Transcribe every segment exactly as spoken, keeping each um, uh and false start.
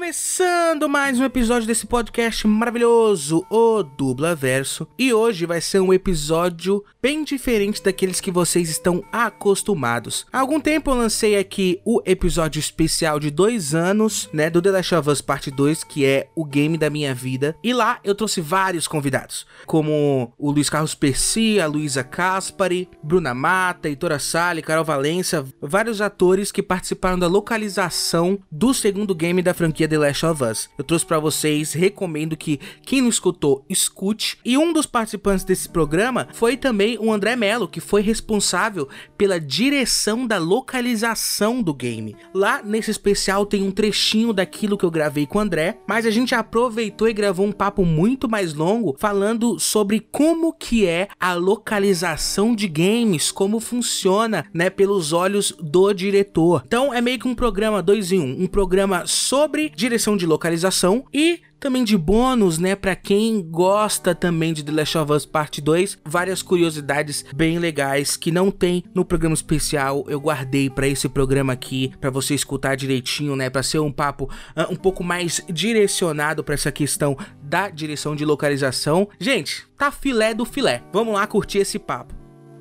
Começando mais um episódio desse podcast maravilhoso, o Dublaverso. E hoje vai ser um episódio bem diferente daqueles que vocês estão acostumados. Há algum tempo eu lancei aqui o episódio especial de dois anos, né, do The Last of Us Parte dois, que é o game da minha vida. E lá eu trouxe vários convidados, como o Luiz Carlos Percy, a Luísa Caspari, Bruna Mata, Heitor Assali, Carol Valença, vários atores que participaram da localização do segundo game da franquia The Last of Us. Eu trouxe pra vocês, recomendo que quem não escutou, escute. E um dos participantes desse programa foi também o André Mello, que foi responsável pela direção da localização do game. Lá nesse especial tem um trechinho daquilo que eu gravei com o André, mas a gente aproveitou e gravou um papo muito mais longo falando sobre como que é a localização de games, como funciona, né, pelos olhos do diretor. Então é meio que um programa dois em um, um programa sobre direção de localização e também de bônus, né, pra quem gosta também de The Last of Us Parte dois, várias curiosidades bem legais que não tem no programa especial, eu guardei pra esse programa aqui, pra você escutar direitinho, né, pra ser um papo uh, um pouco mais direcionado pra essa questão da direção de localização. Gente, tá filé do filé, vamos lá curtir esse papo.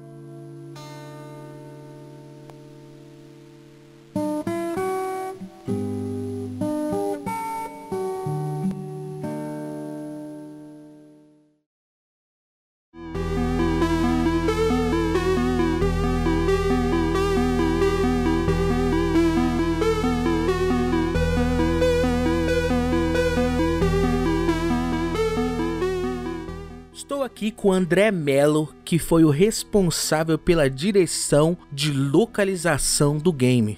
Estou aqui com o André Mello, que foi o responsável pela direção de localização do game.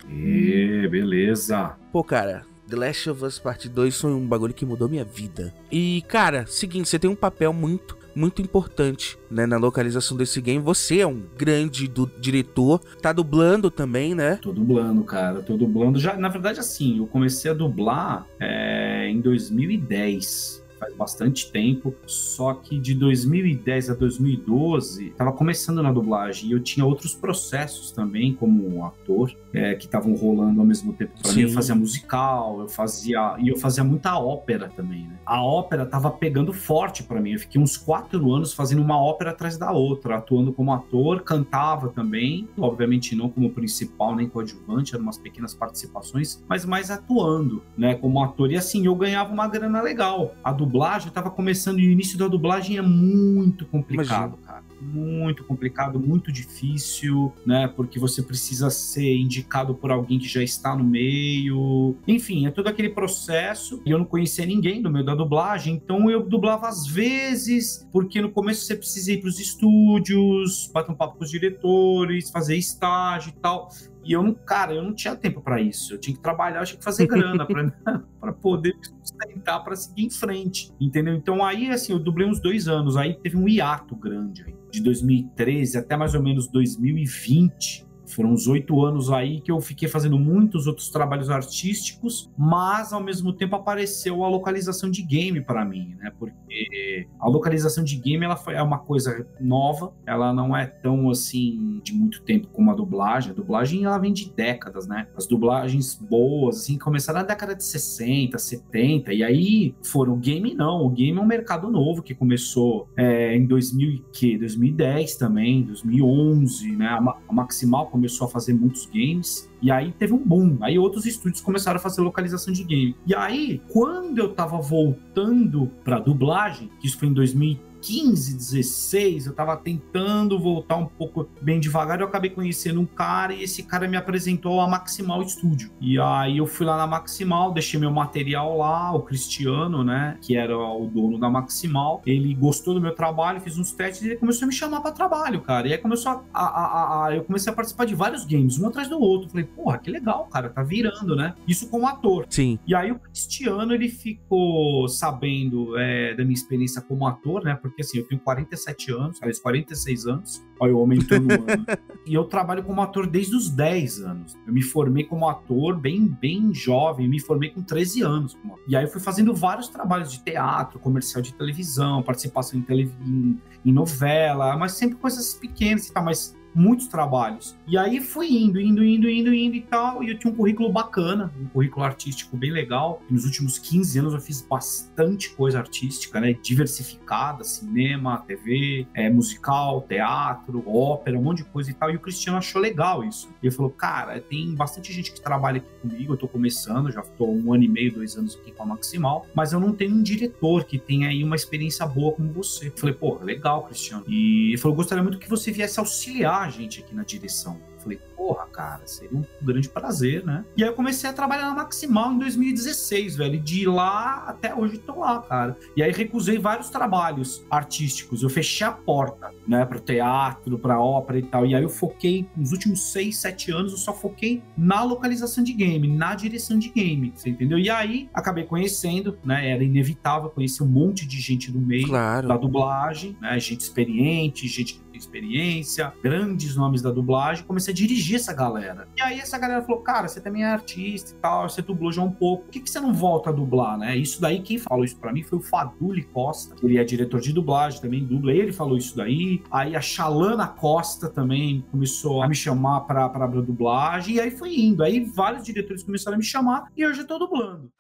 E beleza. Pô, cara, The Last of Us Parte dois foi um bagulho que mudou minha vida. E, cara, seguinte, você tem um papel muito, muito importante, né, na localização desse game. Você é um grande do diretor, tá dublando também, né? Tô dublando, cara, tô dublando. Já, na verdade, assim, eu comecei a dublar é, em dois mil e dez. Faz bastante tempo, só que de dois mil e dez a dois mil e doze tava começando na dublagem e eu tinha outros processos também como ator é, que estavam rolando ao mesmo tempo para mim. Eu fazia musical, eu fazia e eu fazia muita ópera também, né? A ópera tava pegando forte para mim. Eu fiquei uns quatro anos fazendo uma ópera atrás da outra, atuando como ator, cantava também, obviamente não como principal nem coadjuvante, eram umas pequenas participações, mas mais atuando, né, como ator. E assim, eu ganhava uma grana legal. A dublagem estava começando e o início da dublagem é muito complicado, Imagina. cara. Muito complicado, muito difícil, né? Porque você precisa ser indicado por alguém que já está no meio. Enfim, é todo aquele processo. E eu não conhecia ninguém no meio da dublagem, então eu dublava às vezes, porque no começo você precisa ir para os estúdios, bater um papo com os diretores, fazer estágio e tal. E eu não, cara, eu não tinha tempo pra isso. Eu tinha que trabalhar, eu tinha que fazer grana pra, pra poder me sustentar, pra seguir em frente, entendeu? Então aí, assim, eu dublei uns dois anos, aí teve um hiato grande aí, de dois mil e treze até mais ou menos dois mil e vinte. Foram uns oito anos aí que eu fiquei fazendo muitos outros trabalhos artísticos, mas ao mesmo tempo apareceu a localização de game para mim, né? Porque a localização de game ela foi, é uma coisa nova, ela não é tão assim de muito tempo como a dublagem. A dublagem ela vem de décadas, né? As dublagens boas assim começaram na década de sessenta, setenta, e aí foram o game não. O game é um mercado novo que começou é, em dois mil e que dois mil e dez também, dois mil e onze, né? A, a Maximal começou a fazer muitos games, e aí teve um boom, aí outros estúdios começaram a fazer localização de game. E aí, quando eu tava voltando pra dublagem, que isso foi em dois mil e quinze, dezesseis, eu tava tentando voltar um pouco bem devagar, eu acabei conhecendo um cara e esse cara me apresentou a Maximal Studio. E aí eu fui lá na Maximal, deixei meu material lá, o Cristiano, né, que era o dono da Maximal, ele gostou do meu trabalho, fiz uns testes e ele começou a me chamar pra trabalho, cara. E aí começou a, a, a, a eu comecei a participar de vários games, um atrás do outro. Falei, porra, que legal, cara, tá virando, né? Isso como ator. Sim. E aí o Cristiano, ele ficou sabendo é, da minha experiência como ator, né, porque assim, eu tenho quarenta e sete anos, aliás, quarenta e seis anos, olha, eu aumentando o ano. E eu trabalho como ator desde os dez anos. Eu me formei como ator bem, bem jovem, me formei com treze anos. E aí eu fui fazendo vários trabalhos de teatro, comercial de televisão, participação em, tele... em, em novela, mas sempre coisas pequenas e tal, mas muitos trabalhos. E aí fui indo, indo, indo, indo, indo e tal, e eu tinha um currículo bacana, um currículo artístico bem legal. Nos últimos quinze anos eu fiz bastante coisa artística, né, diversificada, cinema, T V, é, musical, teatro, ópera, um monte de coisa e tal, e o Cristiano achou legal isso. E ele falou, cara, tem bastante gente que trabalha aqui comigo, eu tô começando, já tô um ano e meio, dois anos aqui com a Maximal, mas eu não tenho um diretor que tenha aí uma experiência boa como você. Eu falei, pô, legal, Cristiano. E ele falou, gostaria muito que você viesse auxiliar a gente aqui na direção. Eu falei, porra, cara, seria um grande prazer, né? E aí eu comecei a trabalhar na Maximal em dois mil e dezesseis, velho, e de lá até hoje tô lá, cara. E aí recusei vários trabalhos artísticos, eu fechei a porta, né, pro teatro, pra ópera e tal, e aí eu foquei, nos últimos seis, sete anos, eu só foquei na localização de game, na direção de game, você entendeu? E aí acabei conhecendo, né, era inevitável conhecer um monte de gente do meio, claro, da dublagem, né, gente experiente, gente que tem experiência, grandes nomes da dublagem, comecei a dirigir essa galera. E aí essa galera falou, cara, você também é artista e tal, você dublou já um pouco, por que, que você não volta a dublar, né? Isso daí, quem falou isso pra mim foi o Faduli Costa, ele é diretor de dublagem, também dubla, ele falou isso daí. Aí a Shalana Costa também começou a me chamar pra, pra, pra dublagem, e aí foi indo. Aí vários diretores começaram a me chamar, e eu já tô dublando.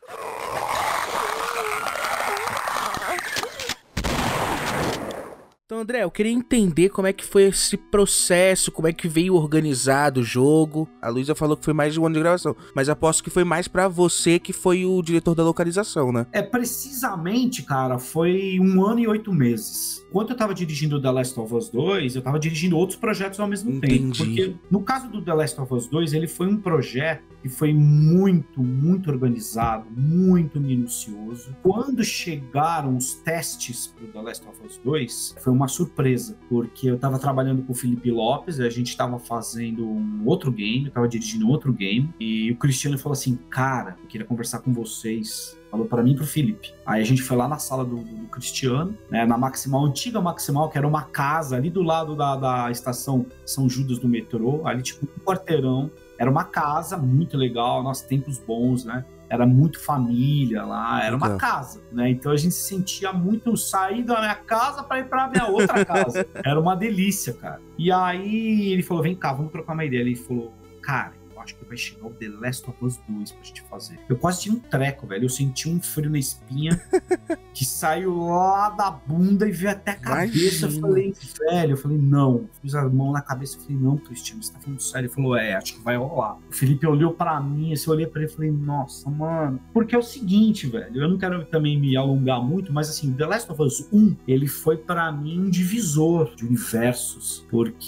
Então, André, eu queria entender como é que foi esse processo, como é que veio organizado o jogo. A Luísa falou que foi mais de um ano de gravação, mas aposto que foi mais pra você que foi o diretor da localização, né? É, precisamente, cara, foi um ano e oito meses. Quando eu tava dirigindo The Last of Us dois, eu tava dirigindo outros projetos ao mesmo Entendi. tempo. Porque no caso do The Last of Us dois, ele foi um projeto que foi muito, muito organizado, muito minucioso. Quando chegaram os testes pro The Last of Us dois, foi uma surpresa, porque eu tava trabalhando com o Felipe Lopes, a gente tava fazendo um outro game, eu tava dirigindo outro game, e o Cristiano falou assim, cara, eu queria conversar com vocês. Falou pra mim e pro Felipe. Aí a gente foi lá na sala do, do, do Cristiano, né, na Maximal, antiga Maximal, que era uma casa ali do lado da, da estação São Judas do metrô, ali tipo um quarteirão. Era uma casa muito legal, nossos tempos bons, né? Era muito família lá, era uma casa, né? Então a gente se sentia muito sair da minha casa pra ir pra minha outra casa. Era uma delícia, cara. E aí ele falou, vem cá, vamos trocar uma ideia. Ele falou, cara, acho que vai chegar o The Last of Us dois pra gente fazer. Eu quase tinha um treco, velho. Eu senti um frio na espinha que saiu lá da bunda e veio até a cabeça. Imagina. Eu falei, velho, eu falei, não. Fiz a mão na cabeça e falei, não, Cristiano, você tá falando sério? Ele falou, é, acho que vai rolar. O Felipe olhou pra mim, assim, eu olhei pra ele e falei, nossa, mano. Porque é o seguinte, velho, eu não quero também me alongar muito, mas assim, The Last of Us um, ele foi pra mim um divisor de universos.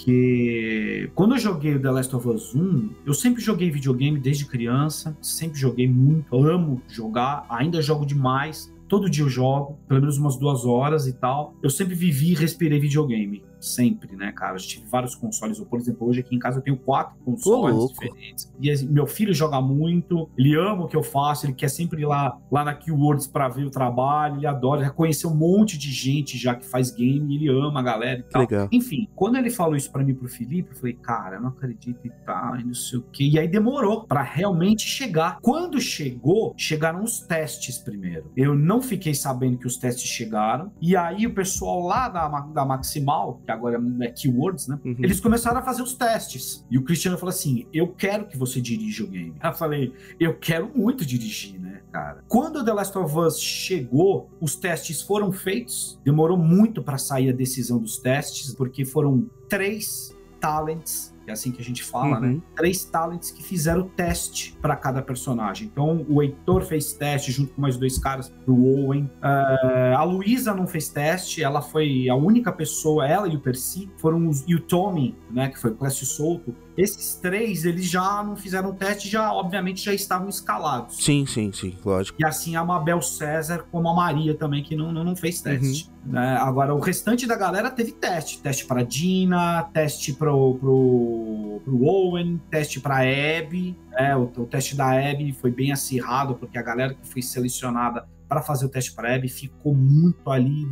Porque quando eu joguei o The Last of Us um, eu sempre joguei videogame desde criança, sempre joguei muito, amo jogar, ainda jogo demais, todo dia eu jogo, pelo menos umas duas horas e tal. Eu sempre vivi e respirei videogame. Sempre, né, cara? Eu tive vários consoles. Por exemplo, hoje aqui em casa eu tenho quatro consoles diferentes. E meu filho joga muito, ele ama o que eu faço, ele quer sempre ir lá, lá na Keywords pra ver o trabalho, ele adora, já conheceu um monte de gente já que faz game, ele ama a galera e tal. Legal. Enfim, quando ele falou isso pra mim e pro Felipe, eu falei, cara, eu não acredito e tal, e não sei o quê. E aí demorou pra realmente chegar. Quando chegou, chegaram os testes primeiro. Eu não fiquei sabendo que os testes chegaram, e aí o pessoal lá da, da Maximal, que agora é Keywords, né? Uhum. Eles começaram a fazer os testes. E o Cristiano falou assim, eu quero que você dirija o game. Eu falei, eu quero muito dirigir, né, cara? Quando o The Last of Us chegou, os testes foram feitos. Demorou muito para sair a decisão dos testes, porque foram três talents, é assim que a gente fala, uhum. né? Três talents que fizeram teste para cada personagem. Então, o Heitor fez teste junto com mais dois caras pro Owen. Uh, a Luísa não fez teste, ela foi a única pessoa, ela e o Percy, foram os, e o Tommy, né, que foi o Clécio Souto. Esses três, eles já não fizeram teste, já, obviamente, já estavam escalados. Sim, sim, sim, lógico. E assim a Mabel César, como a Maria também, que não, não, não fez teste. Uhum. Né? Agora, o restante da galera teve teste. Teste pra Dina, teste pro, pro, pro Owen, teste pra Abby. É, o, o teste da Abby foi bem acirrado, porque a galera que foi selecionada para fazer o teste pra Abby ficou muito ali...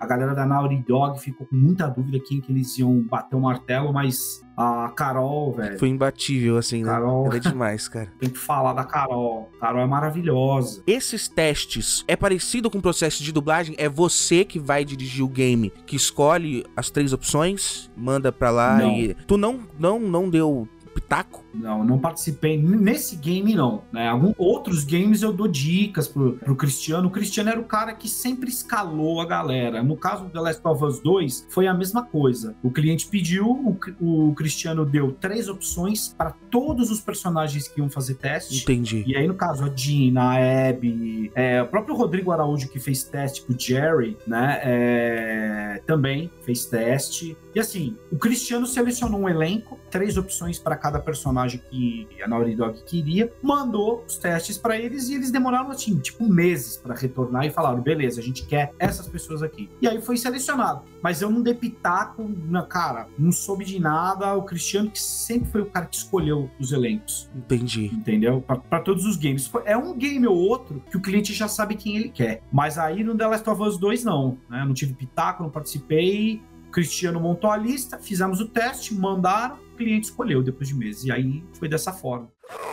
A galera da Naughty Dog ficou com muita dúvida quem que eles iam bater o martelo, mas a Carol, velho... Foi imbatível, assim, né? Carol... Ela é demais, cara. Tem que falar da Carol. Carol é maravilhosa. Esses testes é parecido com o processo de dublagem? É você que vai dirigir o game, que escolhe as três opções, manda pra lá não. e... Tu não, não, não deu pitaco? Não, não participei. Nesse game, não. Né? Alguns outros games eu dou dicas pro, pro Cristiano. O Cristiano era o cara que sempre escalou a galera. No caso do The Last of Us dois, foi a mesma coisa. O cliente pediu, o, o Cristiano deu três opções para todos os personagens que iam fazer teste. Entendi. E aí, no caso, a Dina, a Abby, é, o próprio Rodrigo Araújo, que fez teste pro Jerry, né? É, também fez teste. E assim, o Cristiano selecionou um elenco, três opções para cada personagem que a Naughty Dog queria, mandou os testes para eles e eles demoraram assim, tipo meses para retornar e falaram, beleza, a gente quer essas pessoas aqui. E aí foi selecionado. Mas eu não dei pitaco, na cara, não soube de nada. O Cristiano que sempre foi o cara que escolheu os elencos. Entendi. Entendeu? Para todos os games. É um game ou outro que o cliente já sabe quem ele quer. Mas aí no The Last of Us dois não, né? Não tive pitaco, não participei. O Cristiano montou a lista, fizemos o teste, mandaram, o cliente escolheu depois de meses. E aí foi dessa forma.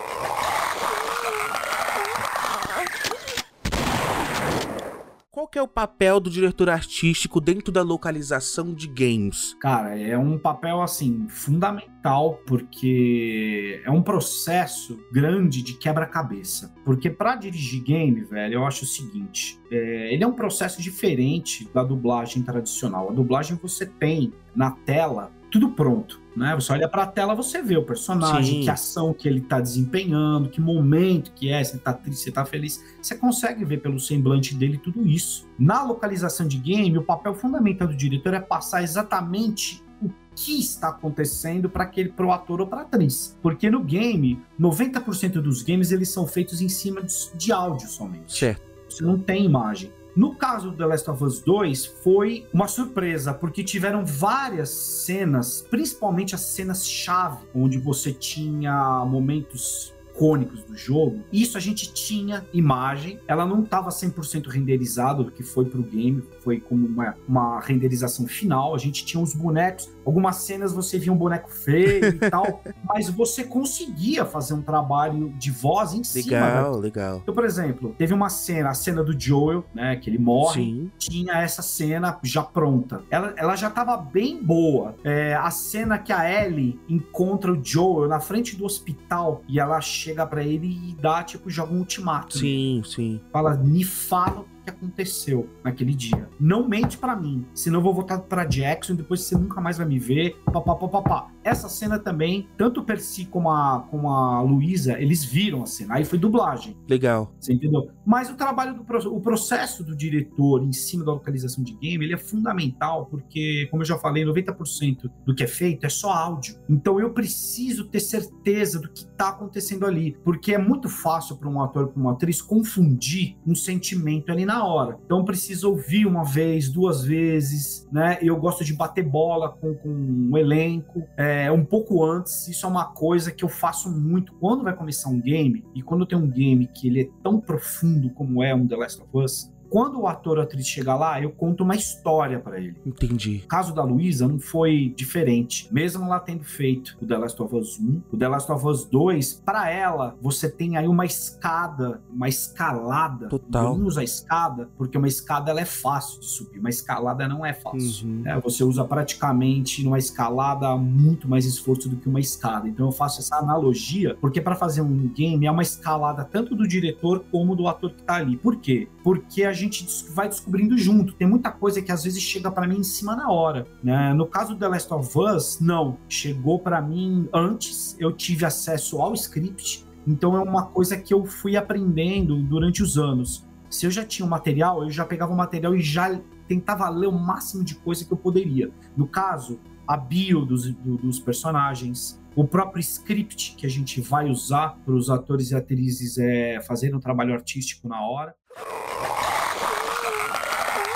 Qual que é o papel do diretor artístico dentro da localização de games? Cara, é um papel, assim, fundamental, porque é um processo grande de quebra-cabeça. Porque para dirigir game, velho, eu acho o seguinte, é, ele é um processo diferente da dublagem tradicional. A dublagem você tem na tela tudo pronto, né? Você olha pra tela, você vê o personagem, Sim. que ação que ele tá desempenhando, que momento que é, se ele tá triste, se ele tá feliz. Você consegue ver pelo semblante dele tudo isso. Na localização de game, o papel fundamental do diretor é passar exatamente o que está acontecendo para aquele pro ator ou para atriz. Porque no game, noventa por cento dos games eles são feitos em cima de, de áudio somente. Certo. Você não tem imagem. No caso do The Last of Us dois, foi uma surpresa, porque tiveram várias cenas, principalmente as cenas-chave, onde você tinha momentos icônicos do jogo. Isso a gente tinha imagem, ela não estava cem por cento renderizada, o que foi pro game, foi como uma, uma renderização final. A gente tinha os bonecos, algumas cenas você via um boneco feio e tal, mas você conseguia fazer um trabalho de voz em cima. Legal, da... legal. Então, por exemplo, teve uma cena, a cena do Joel, né, que ele morre, Sim. tinha essa cena já pronta. Ela, ela já estava bem boa. É, a cena que a Ellie encontra o Joel na frente do hospital e ela chega pra ele e dá, tipo, joga um ultimato. Sim, sim. Fala, me fala o que aconteceu naquele dia. Não mente pra mim, senão eu vou voltar pra Jackson e depois você nunca mais vai me ver. Papá, papá, papá. Essa cena também, tanto o Percy como a, como a Luísa, eles viram a cena. Aí foi dublagem. Legal. Você entendeu? Mas o trabalho do o processo do diretor em cima da localização de game, ele é fundamental, porque, como eu já falei, noventa por cento do que é feito é só áudio. Então eu preciso ter certeza do que tá acontecendo ali, porque é muito fácil para um ator, para uma atriz, confundir um sentimento ali na hora. Então eu preciso ouvir uma vez, duas vezes, né? Eu gosto de bater bola com, com um elenco, é, um pouco antes. Isso é uma coisa que eu faço muito. Quando vai começar um game, e quando tem um game que ele é tão profundo como é um The Last of Us, quando o ator ou atriz chega lá, eu conto uma história pra ele. Entendi. O caso da Luísa não foi diferente. Mesmo ela tendo feito o The Last of Us um, o The Last of Us dois, pra ela, você tem aí uma escada, uma escalada. Total. Eu não uso a escada, porque uma escada ela é fácil de subir, uma escalada não é fácil. Uhum. É, você usa praticamente numa escalada muito mais esforço do que uma escada. Então eu faço essa analogia, porque para fazer um game é uma escalada tanto do diretor como do ator que tá ali. Por quê? Porque a gente vai descobrindo junto. Tem muita coisa que às vezes chega para mim em cima na hora, né? No caso do The Last of Us, não. Chegou para mim antes, eu tive acesso ao script, então é uma coisa que eu fui aprendendo durante os anos. Se eu já tinha o material, eu já pegava o material e já tentava ler o máximo de coisa que eu poderia. No caso, a bio dos, do, dos personagens, o próprio script que a gente vai usar para os atores e atrizes é, fazerem um trabalho artístico na hora.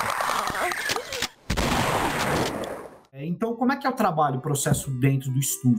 Então, como é que é o trabalho, o processo dentro do estúdio?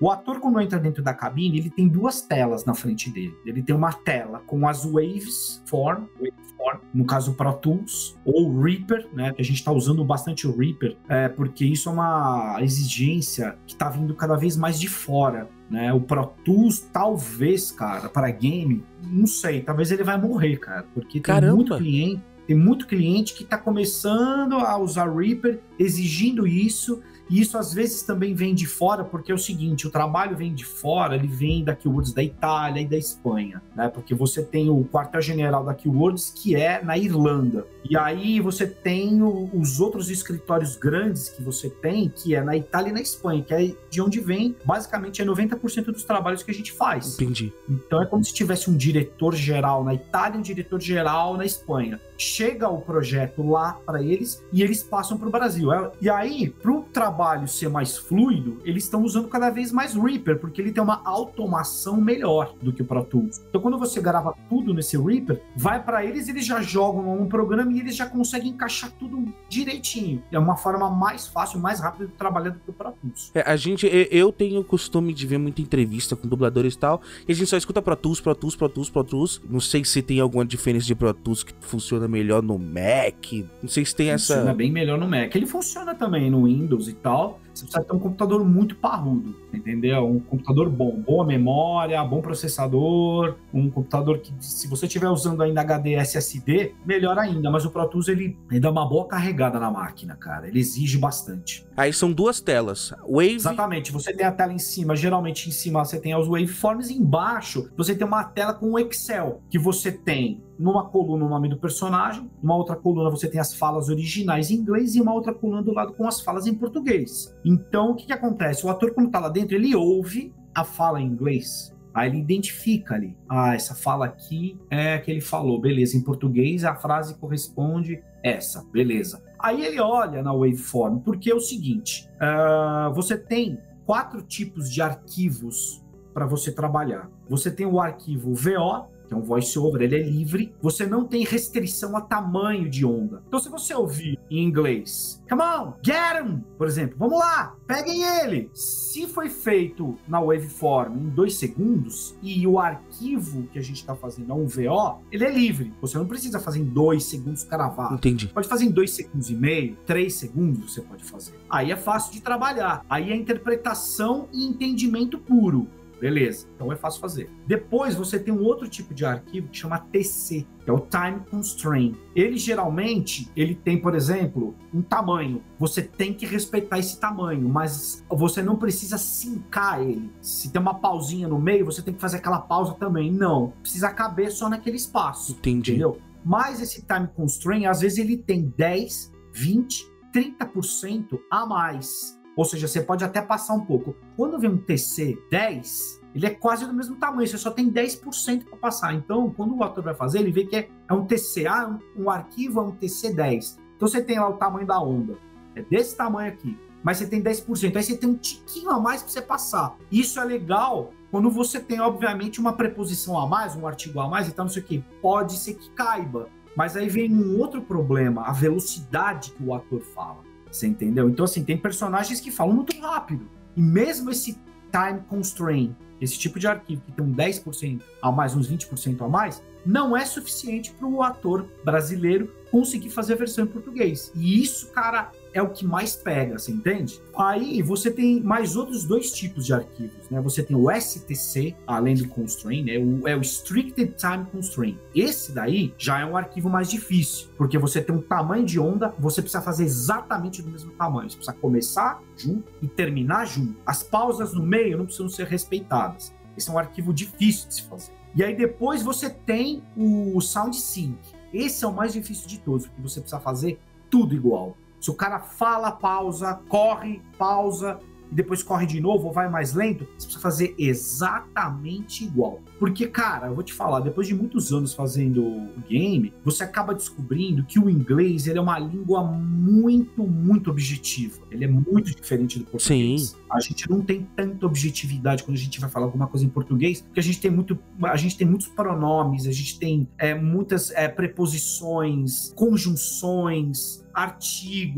O ator, quando entra dentro da cabine, ele tem duas telas na frente dele. Ele tem uma tela com as waves form, waveform, no caso o Pro Tools, ou o Reaper, né, que a gente está usando bastante o Reaper, é, porque isso é uma exigência que está vindo cada vez mais de fora. Né? O Pro Tools, talvez, cara, para game, não sei, talvez ele vai morrer, cara, porque tem Caramba. muito cliente, tem muito cliente que está começando a usar Reaper, exigindo isso, e isso às vezes também vem de fora, porque é o seguinte, o trabalho vem de fora, ele vem da Keywords da Itália e da Espanha, né? Porque você tem o quartel-general da Keywords, que é na Irlanda, e aí você tem o, os outros escritórios grandes que você tem, que é na Itália e na Espanha, que é de onde vem, basicamente, é noventa por cento dos trabalhos que a gente faz. Entendi. Então é como se tivesse um diretor-geral na Itália e um diretor-geral na Espanha. Chega o projeto lá para eles e eles passam para o Brasil. E aí, para o trabalho ser mais fluido, eles estão usando cada vez mais Reaper, porque ele tem uma automação melhor do que o Pro Tools. Então, quando você grava tudo nesse Reaper, vai para eles, eles já jogam um programa e eles já conseguem encaixar tudo direitinho. É uma forma mais fácil, mais rápida de trabalhar do que o Pro Tools. É, a gente, eu tenho o costume de ver muita entrevista com dubladores e tal, e a gente só escuta Pro Tools, Pro Tools, Pro Tools, Pro Tools. Não sei se tem alguma diferença de Pro Tools que funciona melhor no Mac. Não sei se tem essa... Funciona bem melhor no Mac. Ele funciona também no Windows e tal. Você precisa ter um computador muito parrudo, entendeu? Um computador bom. Boa memória, bom processador. Um computador que, se você estiver usando ainda H D S S D, melhor ainda. Mas o Pro Tools, ele, ele dá uma boa carregada na máquina, cara. Ele exige bastante. Aí são duas telas. Wave... Exatamente. Você tem a tela em cima. Geralmente em cima você tem os waveforms. E embaixo você tem uma tela com o Excel. Que você tem numa coluna o nome do personagem. Numa outra coluna você tem as falas originais em inglês. E uma outra coluna do lado com as falas em português. Então, o que que acontece? O ator, quando tá lá dentro, ele ouve a fala em inglês. Aí ele identifica ali. Ah, essa fala aqui é a que ele falou. Beleza, em português a frase corresponde essa. Beleza. Aí ele olha na waveform, porque é o seguinte. Uh, você tem quatro tipos de arquivos para você trabalhar. Você tem o arquivo V O, que é um voice-over, ele é livre. Você não tem restrição a tamanho de onda. Então, se você ouvir em inglês, come on, get him, por exemplo, vamos lá, peguem ele. Se foi feito na waveform em dois segundos e o arquivo que a gente está fazendo é um V O, ele é livre. Você não precisa fazer em dois segundos cravado. Entendi. Pode fazer em dois segundos e meio, três segundos você pode fazer. Aí é fácil de trabalhar. Aí é interpretação e entendimento puro. Beleza, então é fácil fazer. Depois você tem um outro tipo de arquivo que chama T C, que é o Time Constraint. Ele geralmente, ele tem, por exemplo, um tamanho. Você tem que respeitar esse tamanho, mas você não precisa sincar ele. Se tem uma pausinha no meio, você tem que fazer aquela pausa também. Não, precisa caber só naquele espaço. Entendi. Entendeu? Mas esse Time Constraint, às vezes ele tem dez, vinte, trinta por cento a mais. Ou seja, você pode até passar um pouco. Quando vem um T C dez, ele é quase do mesmo tamanho, você só tem dez por cento para passar. Então, quando o ator vai fazer, ele vê que é, é um T C, ah, um, um arquivo é um T C dez. Então, você tem lá o tamanho da onda. É desse tamanho aqui. Mas você tem dez por cento. Aí você tem um tiquinho a mais para você passar. Isso é legal quando você tem, obviamente, uma preposição a mais, um artigo a mais e tal, não sei o quê. Pode ser que caiba. Mas aí vem um outro problema, a velocidade que o ator fala. Você entendeu? Então, assim, tem personagens que falam muito rápido. E mesmo esse time constraint, esse tipo de arquivo que tem um dez por cento a mais, uns vinte por cento a mais, não é suficiente para o ator brasileiro conseguir fazer a versão em português. E isso, cara, é o que mais pega, você entende? Aí você tem mais outros dois tipos de arquivos, né? Você tem o S T C, além do constraint, né? O, é o Restricted Time Constraint. Esse daí já é um arquivo mais difícil, porque você tem um tamanho de onda, você precisa fazer exatamente do mesmo tamanho. Você precisa começar junto e terminar junto. As pausas no meio não precisam ser respeitadas. Esse é um arquivo difícil de se fazer. E aí depois você tem o Sound Sync. Esse é o mais difícil de todos, porque você precisa fazer tudo igual. Se o cara fala, pausa, corre, pausa, e depois corre de novo ou vai mais lento, você precisa fazer exatamente igual. Porque, cara, eu vou te falar, depois de muitos anos fazendo game, você acaba descobrindo que o inglês, ele é uma língua muito, muito objetiva. Ele é muito diferente do português. Sim. A gente não tem tanta objetividade quando a gente vai falar alguma coisa em português, porque a gente tem, muito, a gente tem muitos pronomes, a gente tem é, muitas é, preposições, conjunções, artigos.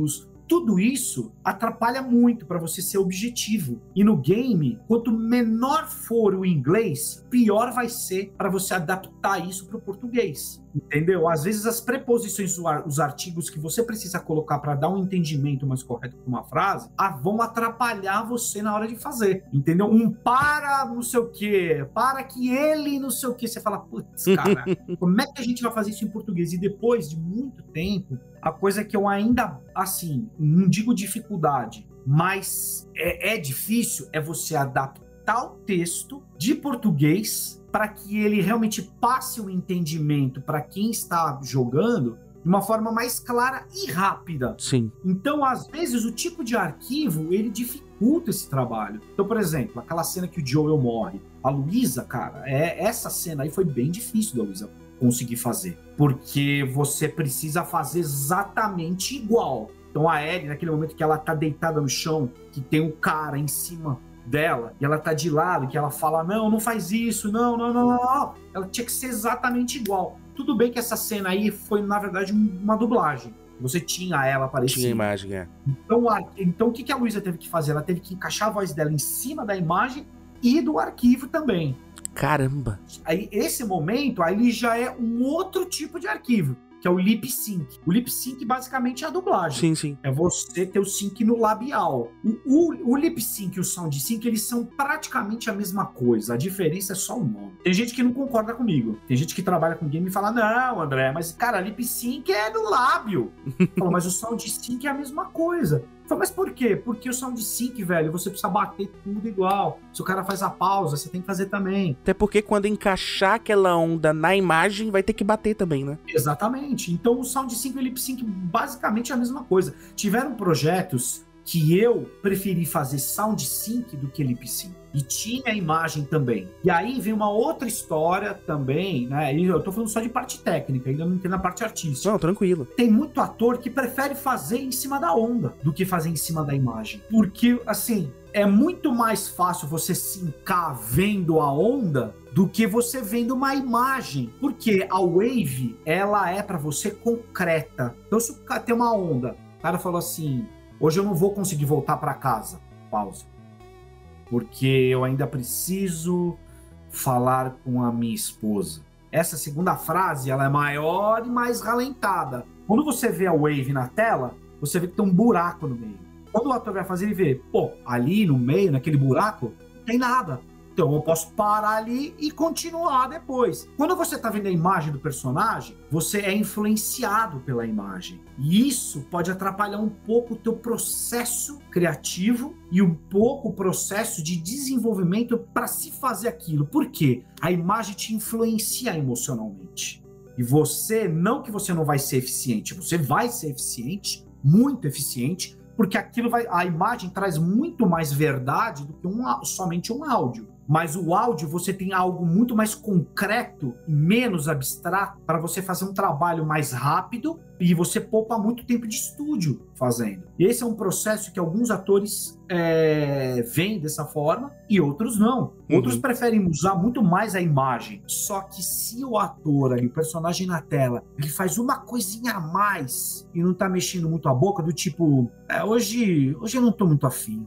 tudo isso atrapalha muito para você ser objetivo. E no game, quanto menor for o inglês, pior vai ser para você adaptar isso para o português. Entendeu? Às vezes as preposições, os artigos que você precisa colocar para dar um entendimento mais correto para uma frase, vão atrapalhar você na hora de fazer. Entendeu? Um para não sei o quê, para que ele não sei o quê. Você fala, putz, cara, como é que a gente vai fazer isso em português? E depois de muito tempo, a coisa que eu ainda, assim, não digo dificuldade, mas é, é difícil, é você adaptar o texto de português para que ele realmente passe o entendimento para quem está jogando de uma forma mais clara e rápida. Sim. Então, às vezes, o tipo de arquivo, ele dificulta esse trabalho. Então, por exemplo, aquela cena que o Joel morre. A Luísa, cara, é, essa cena aí foi bem difícil da Luísa conseguir fazer. Porque você precisa fazer exatamente igual. Então, a Ellie, naquele momento que ela tá deitada no chão, que tem um cara em cima dela, e ela tá de lado, que ela fala, não, não faz isso, não, não, não, não, não. Ela tinha que ser exatamente igual. Tudo bem que essa cena aí foi, na verdade, uma dublagem. Você tinha ela aparecendo. Tinha a imagem, é. Então, a, então o que, que a Luísa teve que fazer? Ela teve que encaixar a voz dela em cima da imagem e do arquivo também. Caramba! Aí, esse momento, aí já é um outro tipo de arquivo, que é o lip sync. O lip sync basicamente é a dublagem. Sim, sim. É você ter o sync no labial. O, o, o lip sync e o sound sync, eles são praticamente a mesma coisa. A diferença é só o nome. Tem gente que não concorda comigo. Tem gente que trabalha com game e fala, não, André, mas, cara, lip sync é no lábio. Fala, mas o sound sync é a mesma coisa. Fala, mas por quê? Porque o sound sync, velho, você precisa bater tudo igual. Se o cara faz a pausa, você tem que fazer também. Até porque quando encaixar aquela onda na imagem, vai ter que bater também, né? Exatamente. Então o sound sync e o lip sync basicamente é a mesma coisa. Tiveram projetos que eu preferi fazer sound sync do que lip sync. E tinha a imagem também. E aí vem uma outra história também, né? E eu tô falando só de parte técnica, ainda não entrei na parte artística. Não, tranquilo. Tem muito ator que prefere fazer em cima da onda do que fazer em cima da imagem. Porque, assim, é muito mais fácil você sincar vendo a onda do que você vendo uma imagem. Porque a wave, ela é pra você concreta. Então, se tem uma onda, o cara falou assim, hoje eu não vou conseguir voltar pra casa. Pausa. Porque eu ainda preciso falar com a minha esposa. Essa segunda frase, ela é maior e mais ralentada. Quando você vê a wave na tela, você vê que tem um buraco no meio. Quando o ator vai fazer, ele vê, pô, ali no meio, naquele buraco, não tem nada. Então eu posso parar ali e continuar depois. Quando você tá vendo a imagem do personagem, você é influenciado pela imagem. E isso pode atrapalhar um pouco o teu processo criativo e um pouco o processo de desenvolvimento para se fazer aquilo. Por quê? A imagem te influencia emocionalmente. E você, não que você não vai ser eficiente, você vai ser eficiente, muito eficiente, porque aquilo vai, a imagem traz muito mais verdade do que um, somente um áudio. Mas o áudio, você tem algo muito mais concreto, menos abstrato, para você fazer um trabalho mais rápido e você poupa muito tempo de estúdio fazendo. E esse é um processo que alguns atores é, veem dessa forma e outros não. Uhum. Outros preferem usar muito mais a imagem. Só que se o ator ali, o personagem na tela, ele faz uma coisinha a mais e não tá mexendo muito a boca, do tipo, é, hoje, hoje eu não tô muito afim.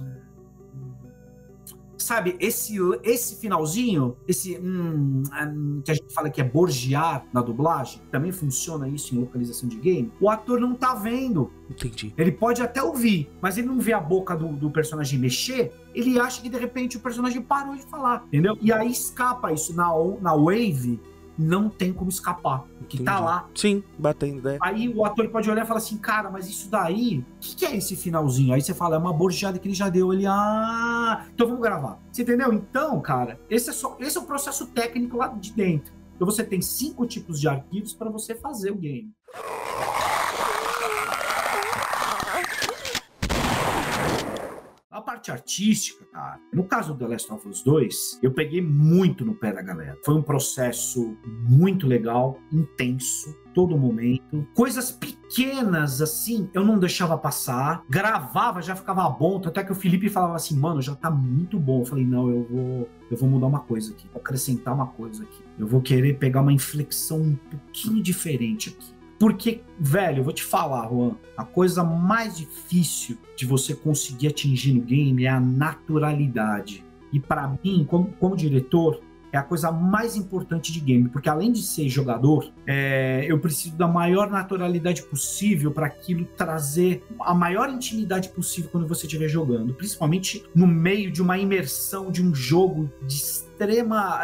Sabe, esse, esse finalzinho, esse hum, hum, que a gente fala que é borgear na dublagem, também funciona isso em localização de game, o ator não tá vendo. Entendi. Ele pode até ouvir, mas ele não vê a boca do, do personagem mexer, ele acha que de repente o personagem parou de falar, entendeu? E aí escapa isso na, na wave, não tem como escapar, porque tá lá. Sim, batendo, né? Aí o ator pode olhar e falar assim, cara, mas isso daí, o que, que é esse finalzinho? Aí você fala, é uma borgeada que ele já deu. Ele, ah, então vamos gravar. Você entendeu? Então, cara, esse é, só, esse é o processo técnico lá de dentro. Então você tem cinco tipos de arquivos para você fazer o game. A parte artística, cara, no caso do The Last of Us dois, eu peguei muito no pé da galera. Foi um processo muito legal, intenso, todo momento. Coisas pequenas, assim, eu não deixava passar. Gravava, já ficava bom. Até que o Felipe falava assim, mano, já tá muito bom. Eu falei, não, eu vou, eu vou mudar uma coisa aqui. Vou acrescentar uma coisa aqui. Eu vou querer pegar uma inflexão um pouquinho diferente aqui. Porque, velho, eu vou te falar, Juan, a coisa mais difícil de você conseguir atingir no game é a naturalidade. E pra mim, como, como diretor, é a coisa mais importante de game, porque além de ser jogador, é, eu preciso da maior naturalidade possível para aquilo trazer a maior intimidade possível quando você estiver jogando, principalmente no meio de uma imersão de um jogo de extrema,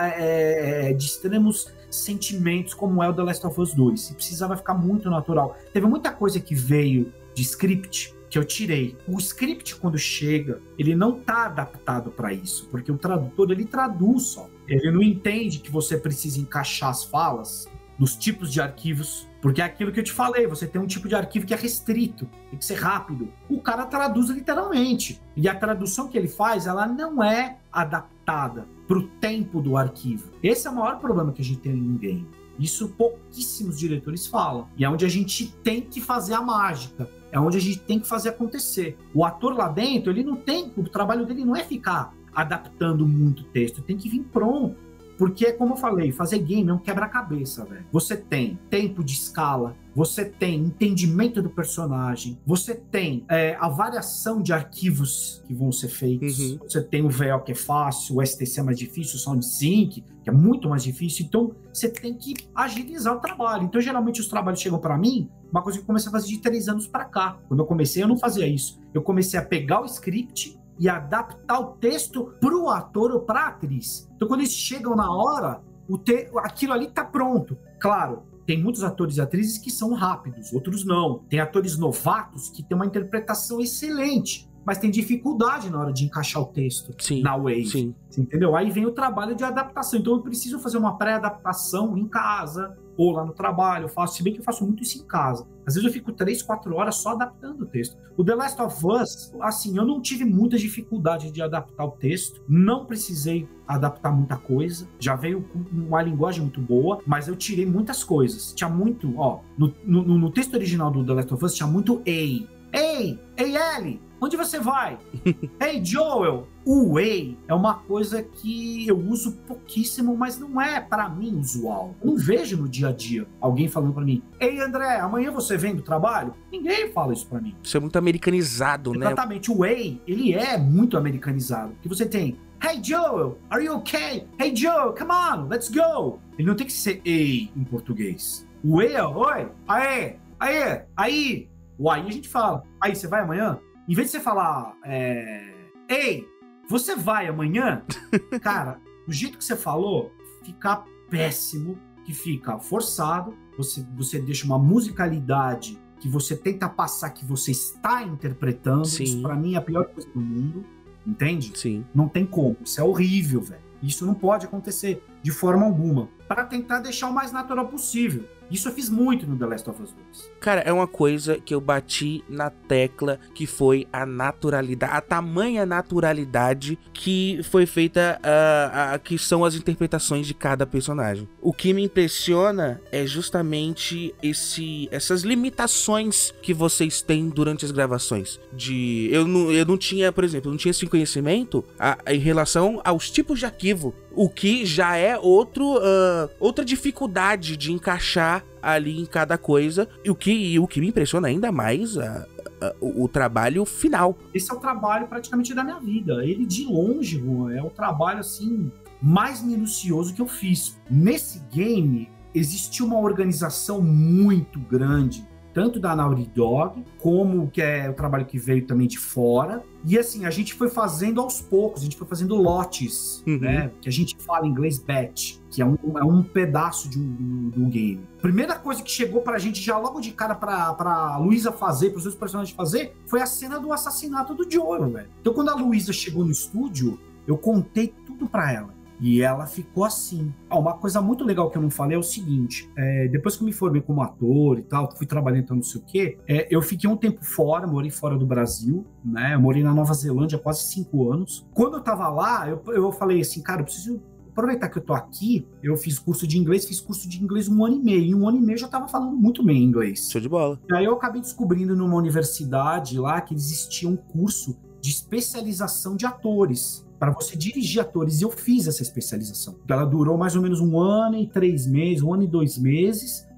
é, de extremos sentimentos como é o The Last of Us dois. E precisava ficar muito natural. Teve muita coisa que veio de script que eu tirei. O script, quando chega, ele não tá adaptado para isso, porque o tradutor, ele traduz só. Ele não entende que você precisa encaixar as falas nos tipos de arquivos, porque é aquilo que eu te falei, você tem um tipo de arquivo que é restrito, tem que ser rápido. O cara traduz literalmente. E a tradução que ele faz, ela não é adaptada pro tempo do arquivo. Esse é o maior problema que a gente tem em game. Isso pouquíssimos diretores falam. E é onde a gente tem que fazer a mágica. É onde a gente tem que fazer acontecer. O ator lá dentro, ele não tem... O trabalho dele não é ficar adaptando muito texto. Tem que vir pronto. Porque, como eu falei, fazer game é um quebra-cabeça, velho. Você tem tempo de escala, você tem entendimento do personagem, você tem é, a variação de arquivos que vão ser feitos, uhum. Você tem o V O que é fácil, o S T C é mais difícil, o SoundSync, que é muito mais difícil. Então, você tem que agilizar o trabalho. Então, geralmente, os trabalhos chegam para mim, uma coisa que eu comecei a fazer de três anos para cá. Quando eu comecei, eu não fazia isso. Eu comecei a pegar o script e adaptar o texto pro ator ou pra atriz. Então, quando eles chegam na hora, o te... aquilo ali tá pronto. Claro, tem muitos atores e atrizes que são rápidos, outros não. Tem atores novatos que têm uma interpretação excelente, mas tem dificuldade na hora de encaixar o texto sim, na Wave. Sim. Você entendeu? Aí vem o trabalho de adaptação. Então, eu preciso fazer uma pré-adaptação em casa ou lá no trabalho. Eu faço, se bem que eu faço muito isso em casa. Às vezes eu fico três, quatro horas só adaptando o texto. O The Last of Us, assim, eu não tive muita dificuldade de adaptar o texto. Não precisei adaptar muita coisa. Já veio com uma linguagem muito boa, mas eu tirei muitas coisas. Tinha muito, ó, no, no, no texto original do The Last of Us tinha muito ei. Ei, ei, Ellie, onde você vai? Ei, Joel. O ei é uma coisa que eu uso pouquíssimo, mas não é pra mim usual. Eu não vejo no dia a dia alguém falando pra mim: ei, André, amanhã você vem do trabalho? Ninguém fala isso pra mim. Isso é muito americanizado, né? Exatamente, o ei, ele é muito americanizado. Porque você tem: hey, Joel, are you okay? Hey, Joel, come on, let's go. Ele não tem que ser ei em português. O ei é oi, aê, aê, aí. O aí a gente fala: aí, você vai amanhã? Em vez de você falar, é... ei, você vai amanhã? Cara, do jeito que você falou, fica péssimo, que fica forçado, você, você deixa uma musicalidade que você tenta passar que você está interpretando. Sim. Isso pra mim é a pior coisa do mundo, entende? Sim. Não tem como, isso é horrível, velho. Isso não pode acontecer de forma alguma, para tentar deixar o mais natural possível. Isso eu fiz muito no The Last of Us dois. Cara, é uma coisa que eu bati na tecla, que foi a naturalidade, a tamanha naturalidade que foi feita, uh, uh, que são as interpretações de cada personagem. O que me impressiona é justamente esse, essas limitações que vocês têm durante as gravações. De, eu, não, eu não tinha, por exemplo, eu não tinha esse conhecimento a, a, em relação aos tipos de arquivo, o que já é outro, uh, outra dificuldade de encaixar ali em cada coisa, e o que, e o que me impressiona ainda mais a, a, o, o trabalho final. Esse é o trabalho praticamente da minha vida. Ele de longe, Juan, é o trabalho assim mais minucioso que eu fiz. Nesse game existiu uma organização muito grande, tanto da Naughty Dog, como que é o trabalho que veio também de fora. E assim, a gente foi fazendo aos poucos, a gente foi fazendo lotes, uhum. né? Que a gente fala em inglês batch, que é um, é um pedaço de um, de um game. Primeira coisa que chegou pra gente já logo de cara pra, pra Luísa fazer, pros seus personagens fazer, foi a cena do assassinato do Joel, velho. Então quando a Luísa chegou no estúdio, eu contei tudo pra ela. E ela ficou assim. Ah, uma coisa muito legal que eu não falei é o seguinte, é, depois que eu me formei como ator e tal, fui trabalhando então não sei o quê, é, eu fiquei um tempo fora, morei fora do Brasil, né? Eu morei na Nova Zelândia há quase cinco anos. Quando eu tava lá, eu, eu falei assim, cara, eu preciso aproveitar que eu tô aqui. Eu fiz curso de inglês, fiz curso de inglês um ano e meio. E um ano e meio eu já tava falando muito bem inglês. Show de bola. E aí eu acabei descobrindo numa universidade lá que existia um curso de especialização de atores, para você dirigir atores, e eu fiz essa especialização. Ela durou mais ou menos um ano e três meses, um ano e dois meses,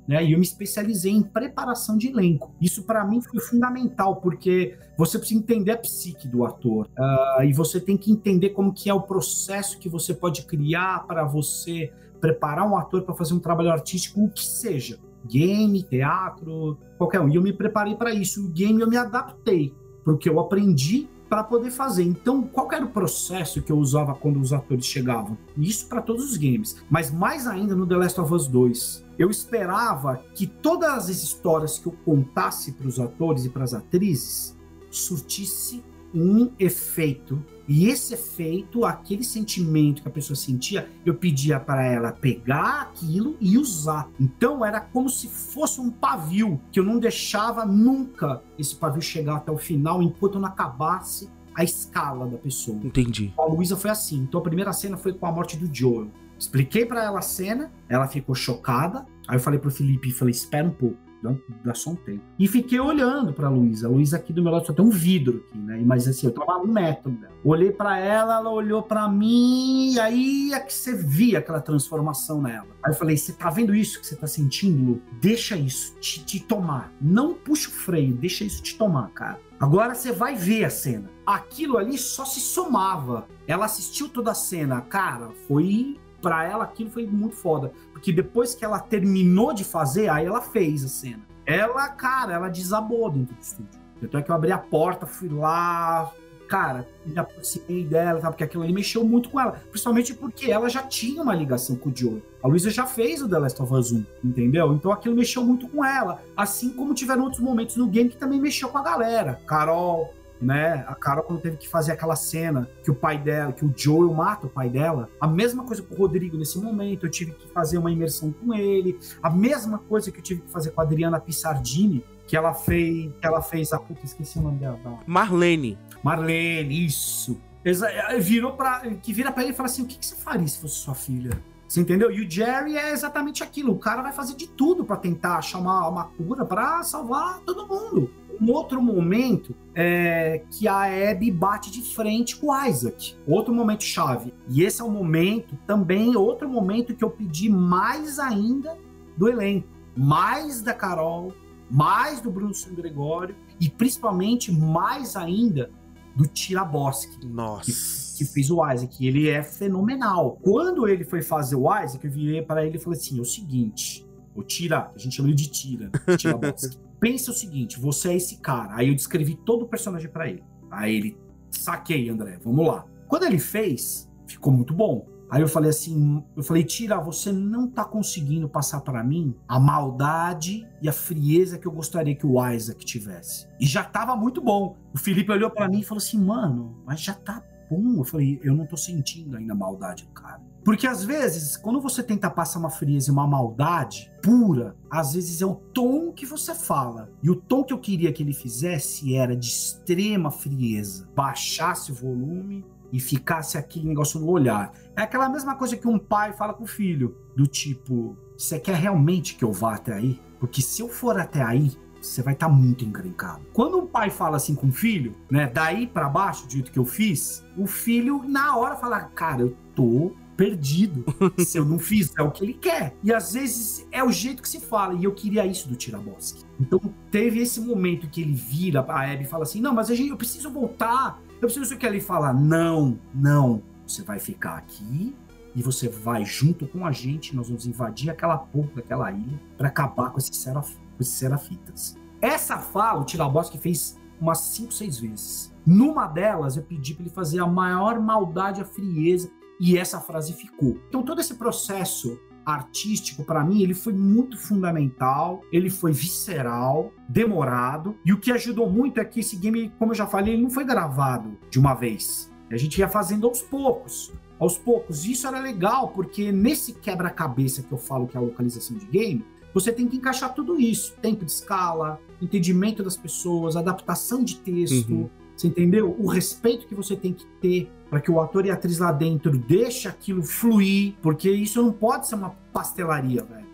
né? E eu me especializei em preparação de elenco. Isso para mim foi fundamental, porque você precisa entender a psique do ator, uh, e você tem que entender como que é o processo que você pode criar para você preparar um ator para fazer um trabalho artístico, o que seja, game, teatro, qualquer um. E eu me preparei para isso. O game eu me adaptei porque eu aprendi para poder fazer. Então, qual era o processo que eu usava quando os atores chegavam? Isso para todos os games, mas mais ainda no The Last of Us dois. Eu esperava que todas as histórias que eu contasse para os atores e para as atrizes surtisse um efeito. E esse efeito, aquele sentimento que a pessoa sentia, eu pedia para ela pegar aquilo e usar. Então era como se fosse um pavio, que eu não deixava nunca esse pavio chegar até o final, enquanto eu não acabasse a escala da pessoa. Entendi. A Luísa foi assim. Então a primeira cena foi com a morte do Joel. Expliquei para ela a cena, ela ficou chocada. Aí eu falei pro Felipe, falei, espera um pouco. Dá só um tempo. E fiquei olhando pra Luísa. A Luísa aqui do meu lado só tem um vidro aqui, né? Mas assim, eu tava a um metro dela. Olhei pra ela, ela olhou pra mim, e aí é que você via aquela transformação nela. Aí eu falei, você tá vendo isso que você tá sentindo, Lu? Deixa isso te, te tomar. Não puxa o freio, deixa isso te tomar, cara. Agora você vai ver a cena. Aquilo ali só se somava. Ela assistiu toda a cena. Cara, foi... Pra ela, aquilo foi muito foda. Porque depois que ela terminou de fazer, aí ela fez a cena. Ela, cara, ela desabou dentro do estúdio. Tanto é que eu abri a porta, fui lá... Cara, me aproximei dela, tá? Porque aquilo ali mexeu muito com ela. Principalmente porque ela já tinha uma ligação com o Joel. A Luísa já fez o The Last of Us um, entendeu? Então aquilo mexeu muito com ela. Assim como tiveram outros momentos no game que também mexeu com a galera. Carol... né? A Carol, quando teve que fazer aquela cena que o pai dela, que o Joel mata o pai dela, a mesma coisa com o Rodrigo nesse momento, eu tive que fazer uma imersão com ele, a mesma coisa que eu tive que fazer com a Adriana Pissardini, que ela fez, que ela fez a puta, esqueci o nome dela. Marlene. Marlene, isso. Virou pra, que vira pra ele e fala assim, o que, que você faria se fosse sua filha? Você entendeu? E o Jerry é exatamente aquilo, o cara vai fazer de tudo pra tentar achar uma, uma cura pra salvar todo mundo. Um outro momento é que a Abby bate de frente com o Isaac. Outro momento chave. E esse é um momento também, outro momento que eu pedi mais ainda do elenco. Mais da Carol, mais do Bruno Gregório e principalmente mais ainda do Tiraboschi. Nossa. Que, que fez o Isaac. Ele é fenomenal. Quando ele foi fazer o Isaac, eu virei para ele e falei assim, é o seguinte, o Tira, a gente chama ele de Tira, Tiraboschi. Pensa o seguinte, você é esse cara. Aí eu descrevi todo o personagem pra ele. Aí ele, saquei, André, vamos lá. Quando ele fez, ficou muito bom. Aí eu falei assim, eu falei, Tira, você não tá conseguindo passar pra mim a maldade e a frieza que eu gostaria que o Isaac tivesse. E já tava muito bom. O Felipe olhou pra mim e falou assim, mano, mas já tá bom. Eu falei, eu não tô sentindo ainda a maldade do cara. Porque às vezes, quando você tenta passar uma frieza e uma maldade pura, às vezes é o tom que você fala. E o tom que eu queria que ele fizesse era de extrema frieza. Baixasse o volume e ficasse aquele negócio no olhar. É aquela mesma coisa que um pai fala com o filho. Do tipo, você quer realmente que eu vá até aí? Porque se eu for até aí, você vai estar tá muito encrencado. Quando um pai fala assim com o filho, né, daí pra baixo, do jeito que eu fiz, o filho na hora fala, cara, eu tô... perdido, se eu não fizer o que ele quer. E às vezes é o jeito que se fala, e eu queria isso do Tiraboschi. Então teve esse momento que ele vira, a Abby fala assim, não, mas a gente, eu preciso voltar, eu preciso que ele fala, não, não, você vai ficar aqui e você vai junto com a gente, nós vamos invadir aquela porra daquela ilha para acabar com esses, seraf, com esses serafitas. Essa fala o Tiraboschi fez umas cinco, seis vezes. Numa delas eu pedi para ele fazer a maior maldade, a frieza. E essa frase ficou. Então todo esse processo artístico, para mim, ele foi muito fundamental, ele foi visceral, demorado, e o que ajudou muito é que esse game, como eu já falei, ele não foi gravado de uma vez. A gente ia fazendo aos poucos, aos poucos. E isso era legal, porque nesse quebra-cabeça que eu falo que é a localização de game, você tem que encaixar tudo isso. Tempo de escala, entendimento das pessoas, adaptação de texto, uhum. Você entendeu? O respeito que você tem que ter para que o ator e a atriz lá dentro deixe aquilo fluir, porque isso não pode ser uma pastelaria, velho.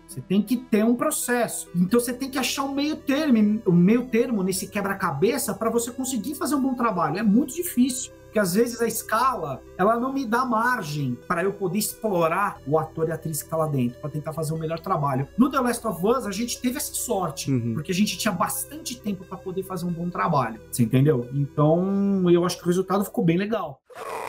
Você tem que ter um processo. Então você tem que achar um meio termo, um meio termo nesse quebra-cabeça para você conseguir fazer um bom trabalho. É muito difícil. Porque às vezes a escala, ela não me dá margem para eu poder explorar o ator e a atriz que está lá dentro, para tentar fazer o melhor trabalho. No The Last of Us, a gente teve essa sorte, uhum. porque a gente tinha bastante tempo para poder fazer um bom trabalho. Você entendeu? Então, eu acho que o resultado ficou bem legal.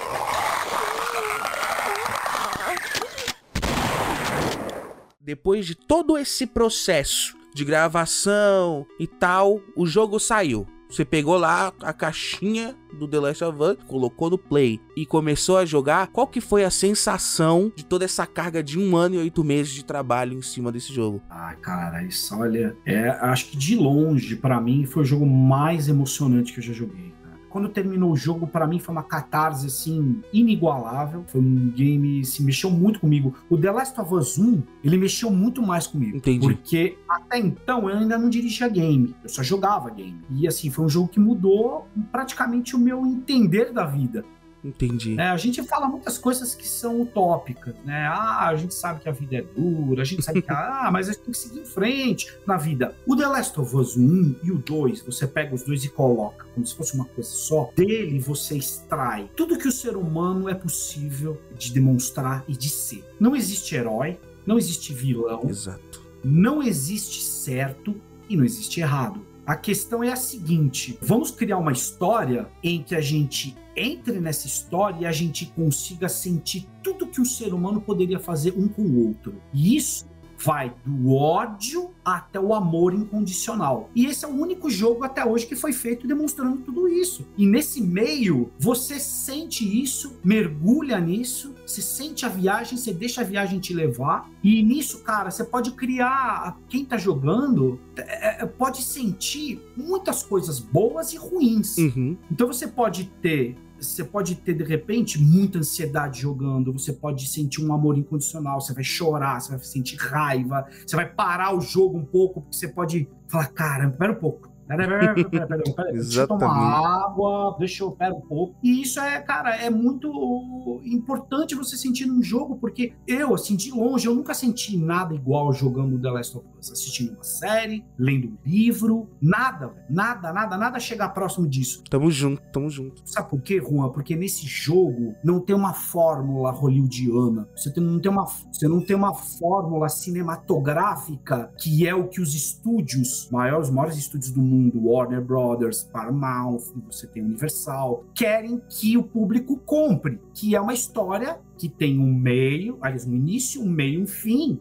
Depois de todo esse processo de gravação e tal, o jogo saiu. Você pegou lá a caixinha do The Last of Us, colocou no Play e começou a jogar. Qual que foi a sensação de toda essa carga de um ano e oito meses de trabalho em cima desse jogo? Ah, cara, isso, olha, é, acho que de longe, pra mim, foi o jogo mais emocionante que eu já joguei. Quando terminou o jogo, para mim foi uma catarse, assim, inigualável. Foi um game, se mexeu muito comigo. O The Last of Us um, ele mexeu muito mais comigo. Entendi. Porque até então eu ainda não dirigia game, eu só jogava game. E assim, foi um jogo que mudou praticamente o meu entender da vida. Entendi. É, a gente fala muitas coisas que são utópicas, né? Ah, a gente sabe que a vida é dura, a gente sabe que ah, mas a gente tem que seguir em frente na vida. O The Last of Us um e o dois, você pega os dois e coloca como se fosse uma coisa só. Dele você extrai tudo que o ser humano é possível de demonstrar e de ser. Não existe herói, não existe vilão. Exato. Não existe certo e não existe errado. A questão é a seguinte: vamos criar uma história em que a gente entre nessa história e a gente consiga sentir tudo que o ser humano poderia fazer um com o outro. E isso vai do ódio até o amor incondicional. E esse é o único jogo até hoje que foi feito demonstrando tudo isso. E nesse meio, você sente isso, mergulha nisso, você sente a viagem, você deixa a viagem te levar. E nisso, cara, você pode criar... Quem tá jogando é, pode sentir muitas coisas boas e ruins. Uhum. Então você pode ter... Você pode ter, de repente, muita ansiedade jogando, você pode sentir um amor incondicional, você vai chorar, você vai sentir raiva, você vai parar o jogo um pouco, porque você pode falar, caramba, pera um pouco. Pera, pera, pera, pera, pera, pera. Deixa eu tomar água, deixa eu, pera um pouco. E isso é, cara, é muito importante você sentir num jogo, porque eu, assim, de longe, eu nunca senti nada igual jogando The Last of Us. Assistindo uma série, lendo um livro, nada, véio, nada, nada, nada chegar próximo disso. Tamo junto, tamo junto. Sabe por quê, Juan? Porque nesse jogo não tem uma fórmula hollywoodiana. Você tem, não tem uma, você não tem uma fórmula cinematográfica que é o que os estúdios, maiores, os maiores estúdios do mundo, Warner Brothers, Paramount, você tem Universal, querem que o público compre, que é uma história que tem um meio, aliás, um início, um meio, um fim,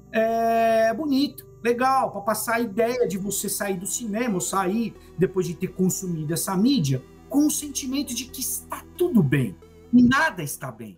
é bonito, legal, para passar a ideia de você sair do cinema, ou sair depois de ter consumido essa mídia, com o sentimento de que está tudo bem, e nada está bem.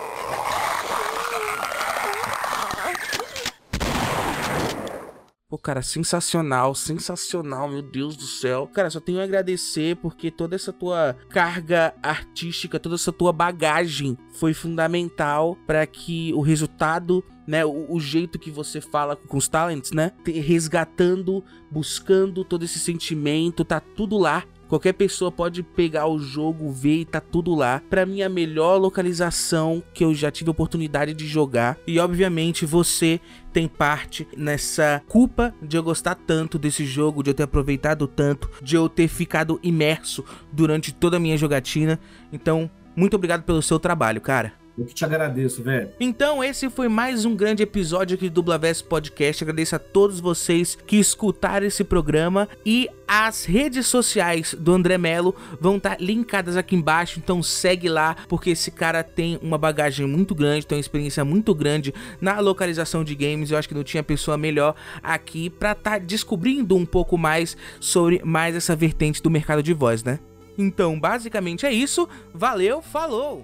Pô, cara, sensacional, sensacional, meu Deus do céu. Cara, só tenho a agradecer porque toda essa tua carga artística, toda essa tua bagagem foi fundamental para que o resultado, né, o, o jeito que você fala com os talents, né, resgatando, buscando todo esse sentimento, tá tudo lá. Qualquer pessoa pode pegar o jogo, ver e tá tudo lá. Pra mim, a melhor localização que eu já tive a oportunidade de jogar. E, obviamente, você tem parte nessa culpa de eu gostar tanto desse jogo, de eu ter aproveitado tanto, de eu ter ficado imerso durante toda a minha jogatina. Então, muito obrigado pelo seu trabalho, cara. Eu que te agradeço, velho. Então, esse foi mais um grande episódio aqui do Dublaverso Podcast. Agradeço a todos vocês que escutaram esse programa. E as redes sociais do André Mello vão estar linkadas aqui embaixo. Então segue lá, porque esse cara tem uma bagagem muito grande, tem uma experiência muito grande na localização de games. Eu acho que não tinha pessoa melhor aqui pra estar descobrindo um pouco mais sobre mais essa vertente do mercado de voz, né? Então, basicamente é isso. Valeu, falou!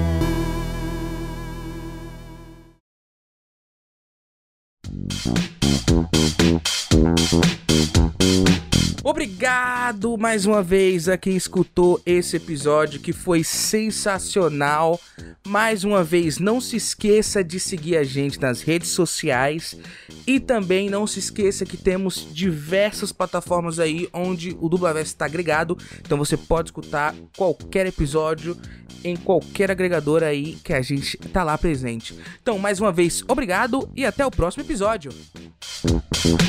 We'll be right back. Obrigado mais uma vez a quem escutou esse episódio que foi sensacional. Mais uma vez, não se esqueça de seguir a gente nas redes sociais e também não se esqueça que temos diversas plataformas aí onde o Dublaverso está agregado. Então você pode escutar qualquer episódio em qualquer agregador aí que a gente tá lá presente. Então, mais uma vez, obrigado e até o próximo episódio.